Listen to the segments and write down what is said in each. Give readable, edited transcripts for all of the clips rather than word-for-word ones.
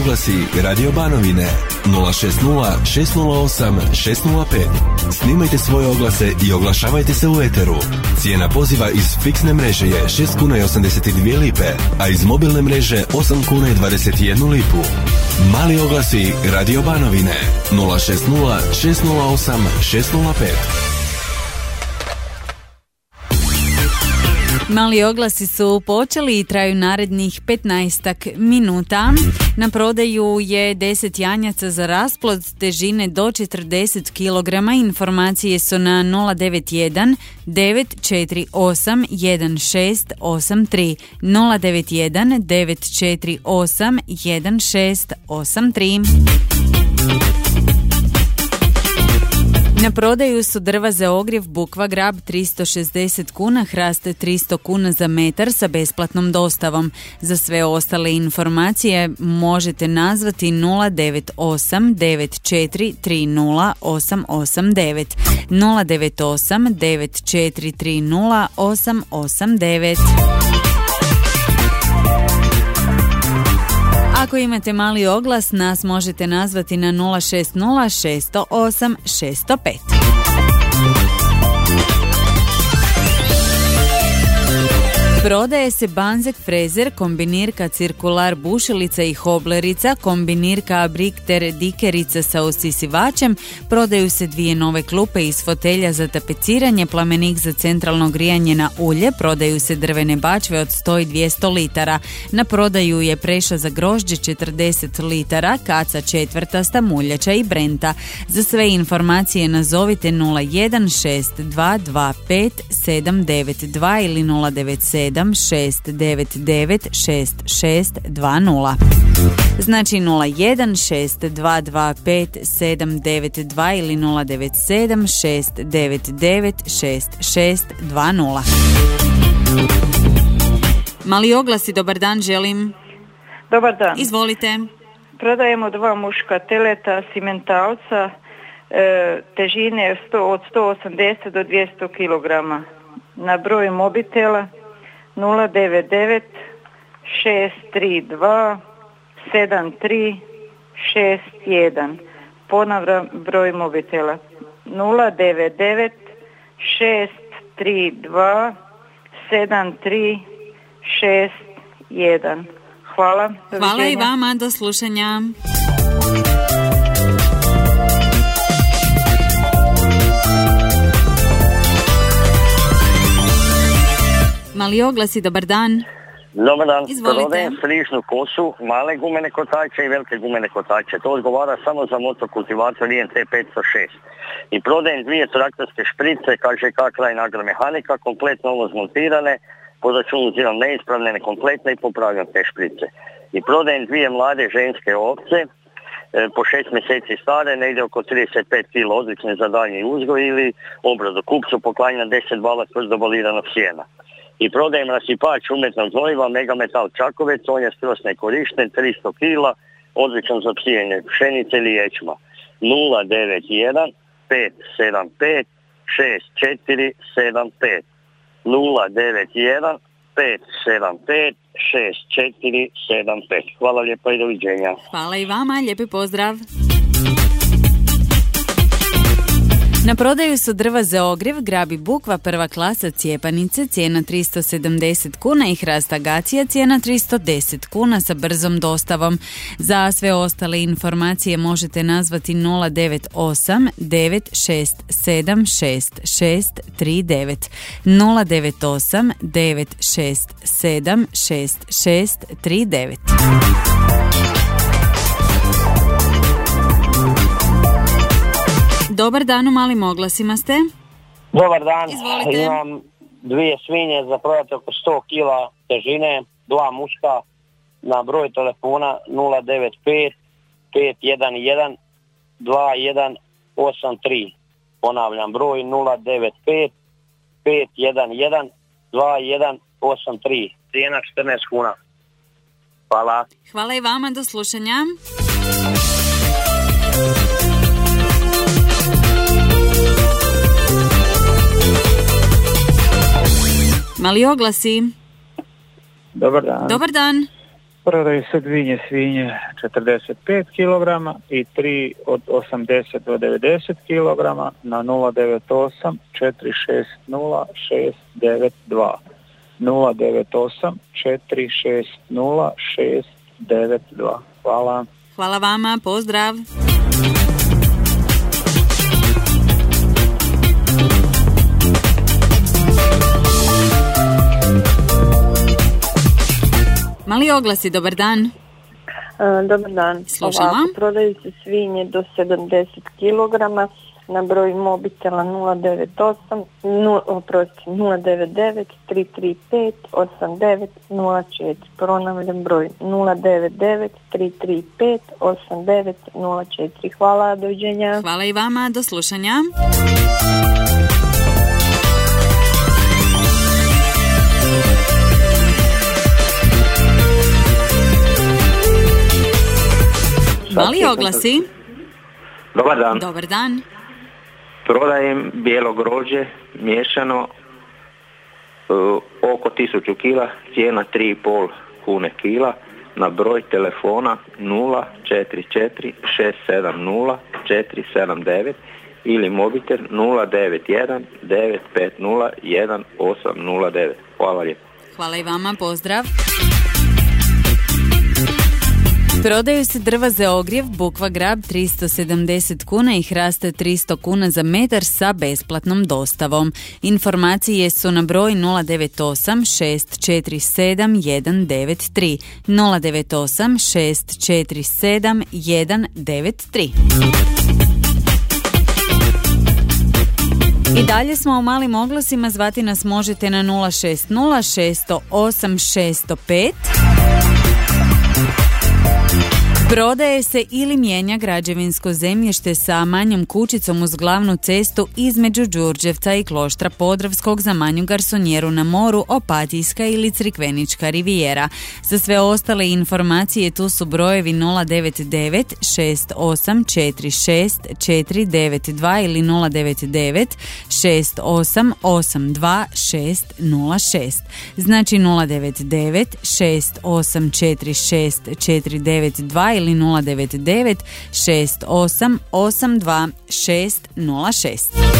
oglasi Radio Banovine 060 608 605. Snimajte svoje oglase i oglašavajte se u eteru. Cijena poziva iz fiksne mreže je 6 kuna i 82 lipe, a iz mobilne mreže 8 kuna i 21 lipu. Mali oglasi Radio Banovine 060 608 605. Mali oglasi su počeli i traju narednih 15 minuta. Na prodaju je 10 janjaca za rasplod težine do 40 kg. Informacije su na 091 948 1683 091 948 1683. Na prodaju su drva za ogrjev Bukva Grab 360 kuna, hrast 300 kuna za metar sa besplatnom dostavom. Za sve ostale informacije možete nazvati 098 9430 889 098 9430 889. Ako imate mali oglas, nas možete nazvati na 060 608 605. Prodaje se Banzek frezer, kombinirka cirkular bušilica i hoblerica, kombinirka abrikter dikerica sa usisivačem, prodaju se 2 nove klupe iz fotelja za tapeciranje, plamenik za centralno grijanje na ulje, prodaju se drvene bačve od 100 i 200 litara. Na prodaju je preša za grožđe 40 litara, kaca četvrtasta, muljača i brenta. Za sve informacije nazovite 01 6225 792 ili 097 699 6620. Znači 01 6225 792 ili 097 699 6620. Mali oglasi, dobar dan želim. Dobar dan. Izvolite. Prodajemo 2 muška teleta simentalca težine od 180 do 200 kg. Na broj mobitela 099 632 7361. Ponavljam broj mobitela 099 632 7361. Hvala. Hvala i vama, do slušanja. Mali oglasi, dobar dan. Dobar dan. Izvolite. Prodajem strižnu kosu, male gumene kotače i velike gumene kotače. To odgovara samo za motokultivator INT 506. I prodajem 2 traktorske šprice, KŽK Krajina agromehanika, kompletno ovo zmontirane, po računu uzimam neispravne, nekompletne i popravljam te šprice. I prodajem 2 mlade ženske ovce, po 6 mjeseci stare, negdje oko 35 kg, odlične za daljnji uzgoj ili obradu. Kupcu poklanjam 10 bala tvrdo baliranog sjena. I prodajem rasipač umjetnog gnojiva Megametal Čakovec, on je skroz nekorišten, 300 kg, odličan za psijenje pšenice ili ječma. 091 575 6475 091 575 6475. Hvala lijepo i doviđenja. Hvala i vama, lijepi pozdrav. Na prodaju su drva za ogrjev Grabi Bukva prva klasa Cijepanice, cijena 370 kuna i hrast Agacija, cijena 310 kuna sa brzom dostavom. Za sve ostale informacije možete nazvati 098 967 6639 098 967 6639. Dobar dan, u malim oglasima ste. Dobar dan. Izvolite. Imam 2 svinje za prodati oko 100 kg težine, 2 muška, na broj telefona 095 511 2183. Ponavljam, broj 095 511 2183. Cijena 14 kuna. Hvala. Hvala i vama, do slušanja. Mali oglasi. Dobar dan. Dobar dan. Prodaju se dvinje svinje 45 kg i 3 od 80 do 90 kg na 098 460 692. 098 460 692. Hvala. Hvala vama, pozdrav. Mali oglasi, dobar dan. Dobar dan. Slušamo. Ovako, prodaju se svinje do 70 kg na broj mobitela 098 099 335 8904. Ponavljam broj 099 335 8904. Hvala, doviđenja. Hvala i vama, do slušanja. Mali oglasi. Dobar dan. Dobar dan. Prodajem bijelo grožđe miješano oko 1000 kila, cijena 3,5 kune kila, na broj telefona 044 670 479 ili mobitel 091 950 1809. Hvala lijepo. Hvala i vama, pozdrav. Prodaju se drva za ogrjev, bukva grab 370 kuna i hrasta 300 kuna za metar sa besplatnom dostavom. Informacije su na broj 098 647 193. 098 647 193. I dalje smo u malim oglasima, zvati nas možete na 060 608 605. Prodaje se ili mijenja građevinsko zemljište sa manjom kućicom uz glavnu cestu između Đurđevca i Kloštra Podravskog za manju garsonjeru na moru, Opatijska ili Crikvenička rivijera. Za sve ostale informacije tu su brojevi 099 6846 492 ili 099 6882 606. Znači 099 6846 492 ili 099 6882 606.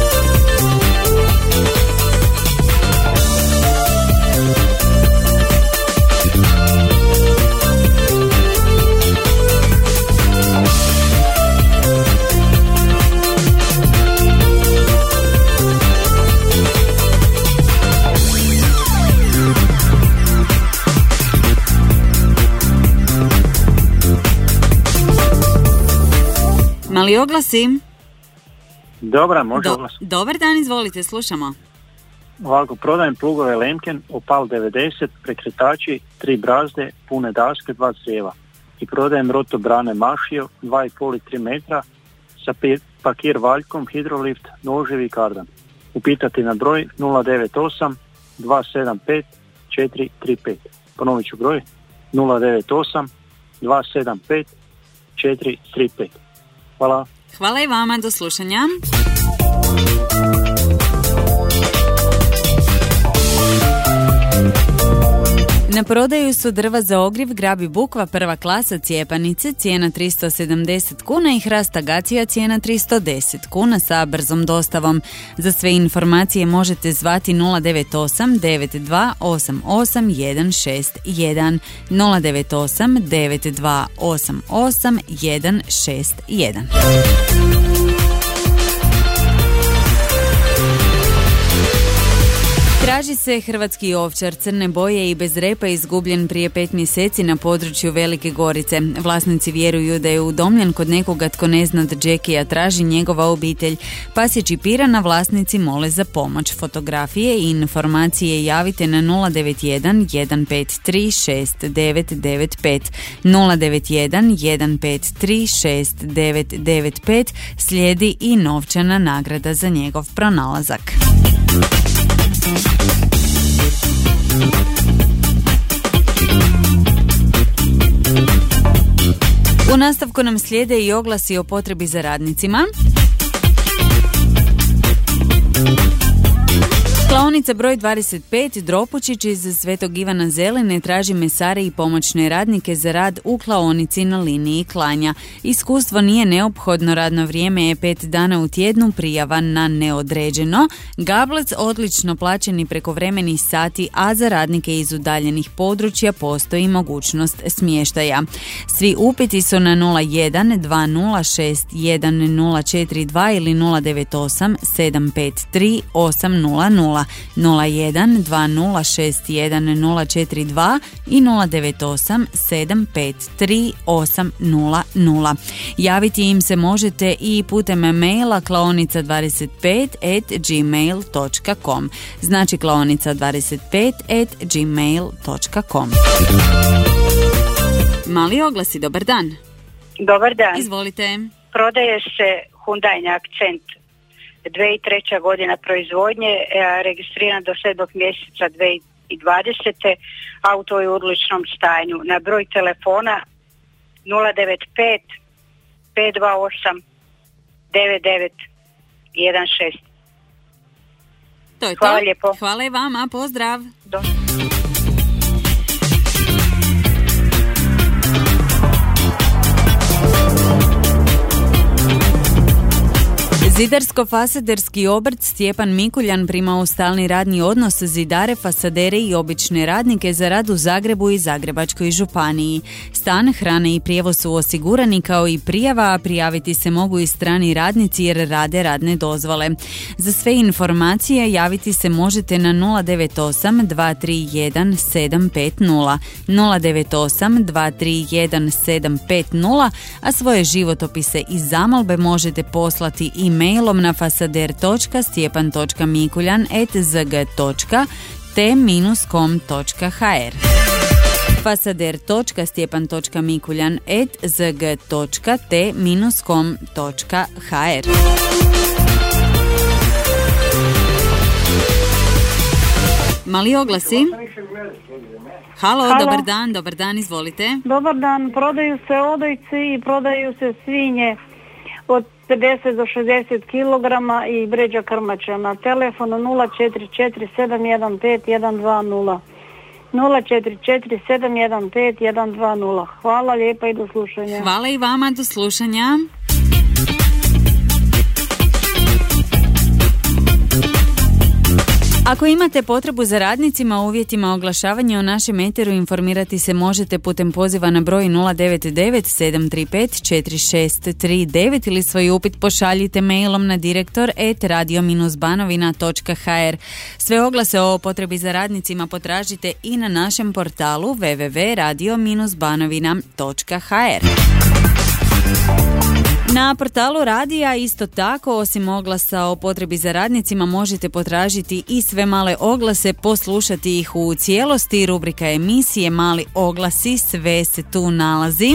Mali oglasi. Dobra, može oglas. Dobar dan, izvolite, slušamo. Ovako, prodajem plugove Lemken, Opal 90, prekretači, 3 brazde, pune daske, 2 crijeva. I prodajem roto brane Mašio, 2,5 i 3 metra, sa pakir valjkom, hidrolift, noževi i kardan. Upitati na broj 098 275 435. Ponovit ću broj 098 275 435. Hvala. Hvala i vama, do slušanja. Na prodaju su drva za ogrjev, grab i bukva prva klasa cijepanice, cijena 370 kuna i hrast agacija, cijena 310 kuna sa brzom dostavom. Za sve informacije možete zvati 098 92 88 161 098 92 88 161. Traži se hrvatski ovčar crne boje i bez repa izgubljen prije 5 mjeseci na području Velike Gorice. Vlasnici vjeruju da je udomljen kod nekoga tko neznat Jackija traži njegova obitelj. Pas je čipiran, a vlasnici mole za pomoć. Fotografije i informacije javite na 091 153 6995. 091 153 6995. Slijedi i novčana nagrada za njegov pronalazak. U nastavku nam slijede i oglasi o potrebi za radnicima. Klaonica broj 25 Dropučić iz Svetog Ivana Zeline traži mesare i pomoćne radnike za rad u klaonici na liniji klanja. Iskustvo nije neophodno, radno vrijeme je 5 dana u tjednu, prijava na neodređeno. Gablec odlično plaćeni prekovremeni sati, a za radnike iz udaljenih područja postoji mogućnost smještaja. Svi upiti su na 01 2061 ili 098 753 800. 01 2061 i 098 753 800. Javiti im se možete i putem maila klaonica25@gmail.com. Znači klaonica25@gmail.com. Mali oglasi, dobar dan. Dobar dan. Izvolite. Prodaje se Hyundai Accent 2003. godina proizvodnje, registriran do 7. mjeseca 2020. Auto je u odličnom stanju. Na broj telefona 095 528 9916. To je Hvala to. lijepo. Hvala i vama, pozdrav. Zidarsko-fasaderski obrt Stjepan Mikuljan primao stalni radni odnos zidare, fasadere i obične radnike za rad u Zagrebu i Zagrebačkoj županiji. Stan, hrane i prijevoz su osigurani kao i prijava, a prijaviti se mogu i strani radnici jer rade radne dozvole. Za sve informacije javiti se možete na 098 231 750, 098 231 750, a svoje životopise i zamolbe možete poslati mailom na fasader.stjepan.mikuljan@zg.t-com.hr. fasader.stjepan.mikuljan@zg.t-com.hr. Mali oglasi. Halo, dobar dan, izvolite. Dobar dan, prodaju se odojci i prodaju se svinje od 50 do 60 kg i bređa krmača na telefonu 044 715 120. 044 715 120. Hvala lijepa i do slušanja. Hvala i vama, do slušanja. Ako imate potrebu za radnicima, uvjetima oglašavanja u našem eteru informirati se možete putem poziva na broj 099 735 4639 ili svoj upit pošaljite mailom na direktor@radio-banovina.hr. Sve oglase o potrebi za radnicima potražite i na našem portalu www.radio-banovina.hr. Na portalu radija isto tako, osim oglasa o potrebi za radnicima, možete potražiti i sve male oglase, poslušati ih u cijelosti. Rubrika emisije Mali oglasi, sve se tu nalazi.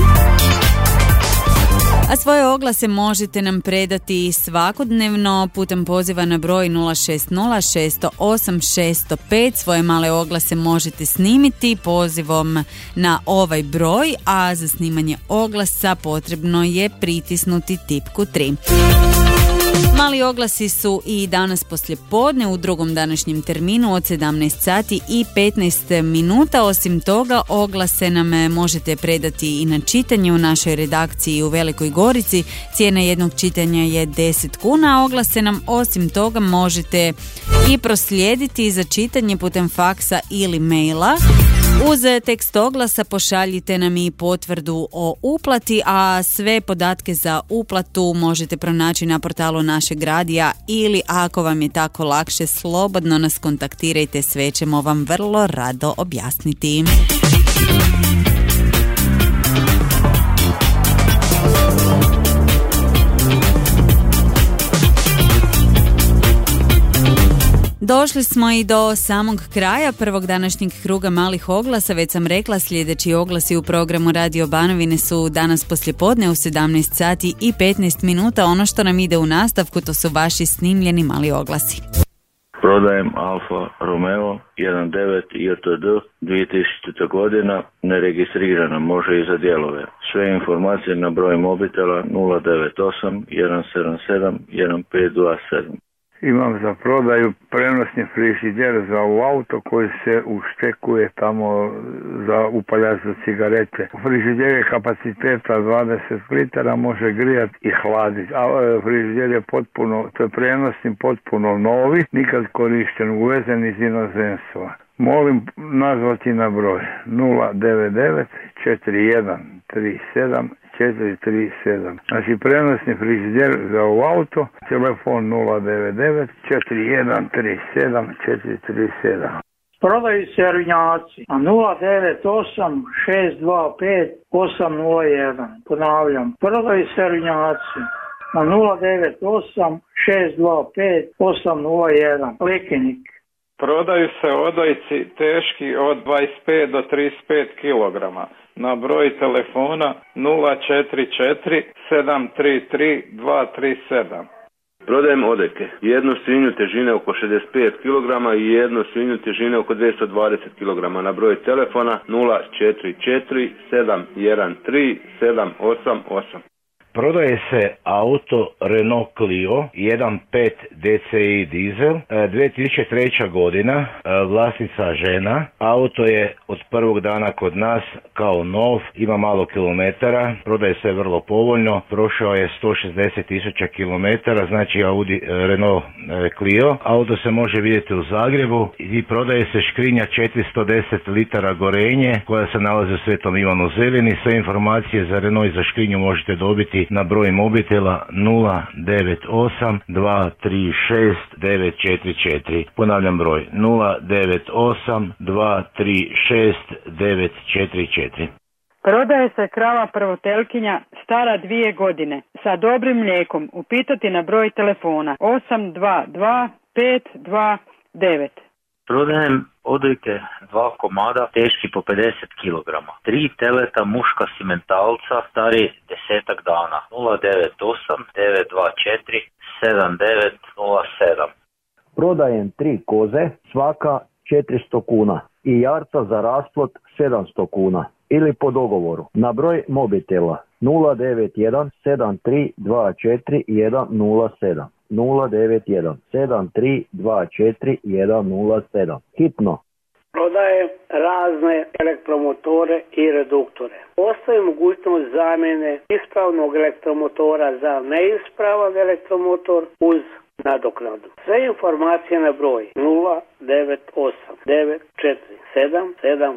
A svoje oglase možete nam predati svakodnevno putem poziva na broj 060 608 605. Svoje male oglase možete snimiti pozivom na ovaj broj, a za snimanje oglasa potrebno je pritisnuti tipku 3. Mali oglasi su i danas poslijepodne u drugom današnjem terminu od 17 sati i 15 minuta. Osim toga, oglase nam možete predati i na čitanje u našoj redakciji u Velikoj Gorici. Cijena jednog čitanja je 10 kuna. Oglase nam osim toga možete i proslijediti za čitanje putem faksa ili maila. Uz tekst oglasa pošaljite nam i potvrdu o uplati, a sve podatke za uplatu možete pronaći na portalu našeg radija ili ako vam je tako lakše, slobodno nas kontaktirajte, sve ćemo vam vrlo rado objasniti. Došli smo i do samog kraja prvog današnjeg kruga malih oglasa. Već sam rekla, sljedeći oglasi u programu Radio Banovine su danas poslijepodne u 17 sati i 15 minuta. Ono što nam ide u nastavku, to su vaši snimljeni mali oglasi. Prodajem Alfa Romeo 1.9 JTD 2000. godina, neregistrirana, može i za dijelove. Sve informacije na broj mobitela 098 177 1527. Imam za prodaju prenosni frižider za u auto koji se uštekuje tamo za upaljač za cigarete. Frižider je kapaciteta 20 litara, može grijati i hladiti. A frižider je potpuno, to je prenosni potpuno novi, nikad korišten, uvezen iz inozemstva. Molim nazvati na broj 099 41 37 437. Znači prenosni frižider za u auto, telefon 099 41 37 437. Prodaju se rvinjaci na 098 625 801. Ponavljam, prodaju se rvinjaci na 098 625 801. Lekenik. Prodaju se odojci teški od 25 do 35 kg na broj telefona 044 733 237. Prodajem odojke. Jednu svinju težine oko 65 kg i jednu svinju težine oko 220 kg na broj telefona 044 713 788. Prodaje se auto Renault Clio 1.5 DCI dizel, 2003. godina, vlasnica žena. Auto je od prvog dana kod nas kao nov, ima malo kilometara, prodaje se vrlo povoljno, prošao je 160.000 kilometara, znači Audi Renault Clio. Auto se može vidjeti u Zagrebu i prodaje se škrinja 410 litara gorenje koja se nalazi u Svetom Ivanu Zelini. Sve informacije za Renault i za škrinju možete dobiti na broj mobitela 098 236 944. Ponavljam broj 098 236 944. Prodaje se krava prvotelkinja stara 2 godine sa dobrim mlijekom. Upitati na broj telefona 822 529. Prodajem odojke 2 komada teški po 50 kg. 3 teleta muška simentalca stari 10 dana. 098 924 7907. Prodajem 3 koze, svaka 400 kuna i jarca za rasplod 700 kuna ili po dogovoru na broj mobitela 091 7324 107. 091 7324 107. Hitno. Prodaje razne elektromotore i reduktore. Postoji mogućnost zamjene ispravnog elektromotora za neispravan elektromotor uz nadoknadu. Sve informacije na broj 098 947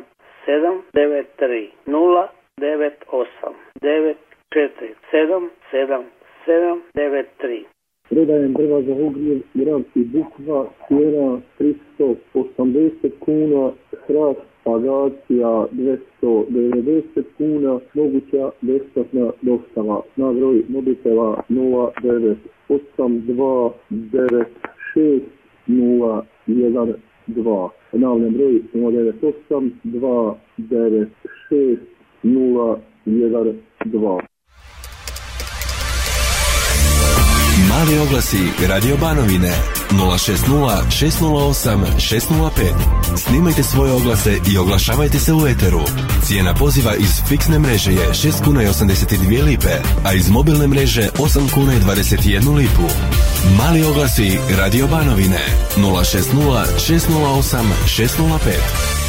7793 098 947 7793. Prodajem drva za ogrjev, gradski bukva, cijena 380 kuna, hrast agacija 290 kuna, moguća besplatna dostava na broj mobitela 098296 012. Ponavljam broj 098296 012. Mali oglasi Radio Banovine 060 608 605. Snimajte svoje oglase i oglašavajte se u eteru. Cijena poziva iz fiksne mreže je 6 kuna i 82 lipe, a iz mobilne mreže 8 kuna i 21 lipu. Mali oglasi Radio Banovine 060 608 605.